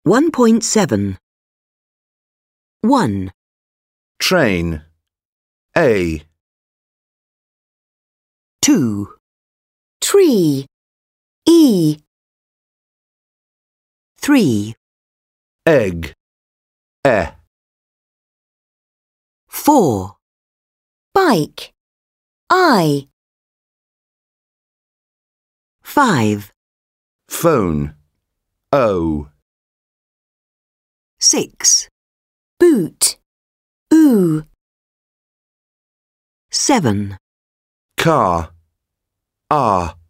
1.7. 1, Train. A. 2, tree, E. 3, Egg. E. 4, bike, I. 5, Phone. O. 6, boot, oo. 7, Car. R.